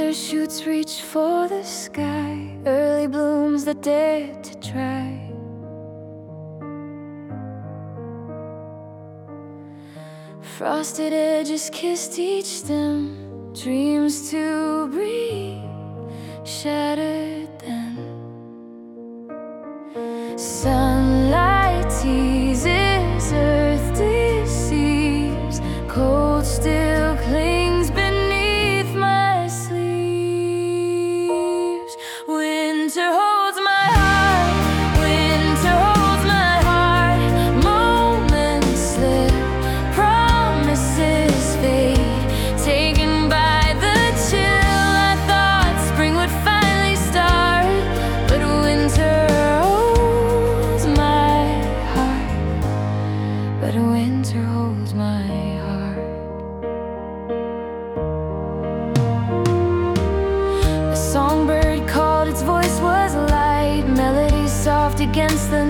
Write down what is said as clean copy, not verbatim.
Tender shoots reach for the sky, early blooms that dare to try. Frosted edges kissed each stem, dreams to breathe shattered then. Sunlight teases, earth deceives, cold still clings beneath my sleeves. Winter holds my heart, winter holds my heart. Moments slip, promises fade, taken by the chill. I thought spring would finally start, but winter holds my heart, but winter holds my heart. A songbird called, its voice was light, melody soft against the